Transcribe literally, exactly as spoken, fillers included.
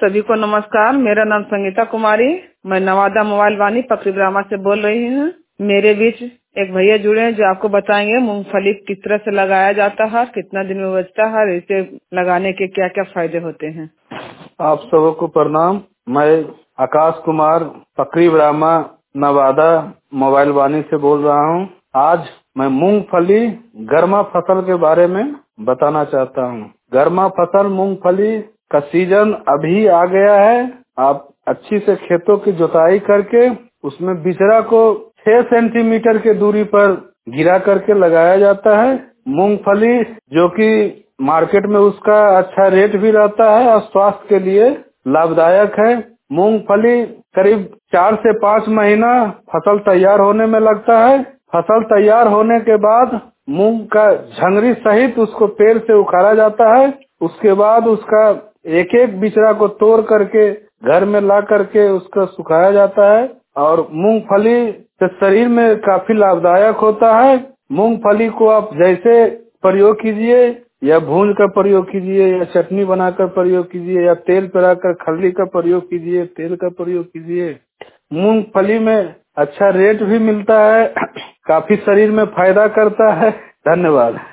सभी को नमस्कार। मेरा नाम संगीता कुमारी, मैं नवादा मोबाइल वानी पकरी ब्राह्मा से बोल रही हूँ। मेरे बीच एक भैया जुड़े हैं जो आपको बताएंगे मूंगफली किस तरह से लगाया जाता है, कितना दिन में बचता है, इसे लगाने के क्या क्या फायदे होते हैं। आप सबको प्रणाम। मैं आकाश कुमार पकरी ब्राह्मा नवादा मोबाइल वानी से बोल रहा हूँ। आज मैं मूंगफली गर्मा फसल के बारे में बताना चाहता हूँ। गर्मा फसल मूंगफली का सीजन अभी आ गया है। आप अच्छी से खेतों की जुताई करके उसमें बिचड़ा को छह सेंटीमीटर के दूरी पर गिरा करके लगाया जाता है। मूंगफली जो कि मार्केट में उसका अच्छा रेट भी रहता है और स्वास्थ्य के लिए लाभदायक है। मूंगफली करीब चार से पाँच महीना फसल तैयार होने में लगता है। फसल तैयार होने के बाद मूंग का झंगरी सहित उसको पेड़ से उखाड़ा जाता है। उसके बाद उसका एक एक बिचड़ा को तोड़ करके घर में ला करके उसका सुखाया जाता है और मूंगफली से शरीर में काफी लाभदायक होता है। मूंगफली को आप जैसे प्रयोग कीजिए, या भून कर प्रयोग कीजिए, या चटनी बनाकर प्रयोग कीजिए, या तेल पेराकर खल्ली का प्रयोग कीजिए, तेल का प्रयोग कीजिए। मूंगफली में अच्छा रेट भी मिलता है, काफी शरीर में फायदा करता है। धन्यवाद।